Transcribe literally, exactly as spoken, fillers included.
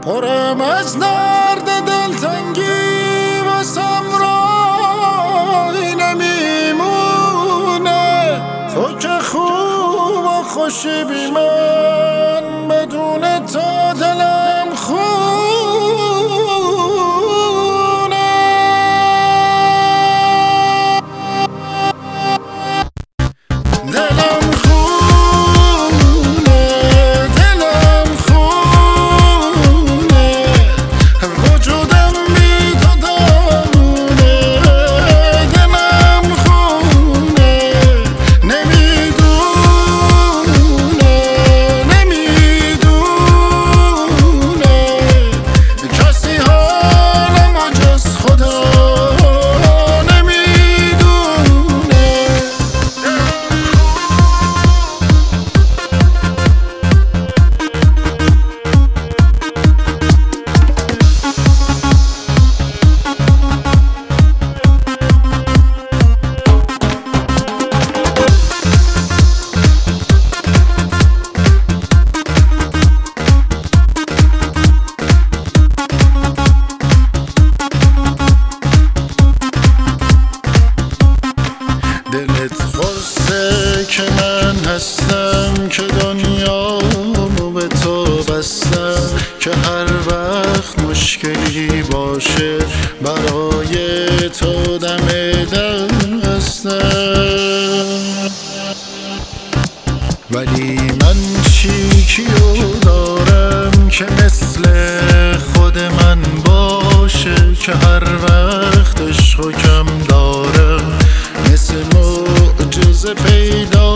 پرم از درد دلتنگی واسم رای نمیمونه. تو که خوب و خوشی بی من، بدون تو دلم خونه. دلم خونه، دلم خونه، وجودم بی تو دامونه. دلم خونه، نمیدونه نمیدونه کسی حالمو جز خدا نمیدونه. دلت خورسه که من هستم، که دنیامو به تو بستم، که هر وقت مشکلی باشه برای تو دم دستم. ولی من چی کیو دارم که مثل خود من باشه، که هر وقت عشق و کم دارم مثل معجزه پیدا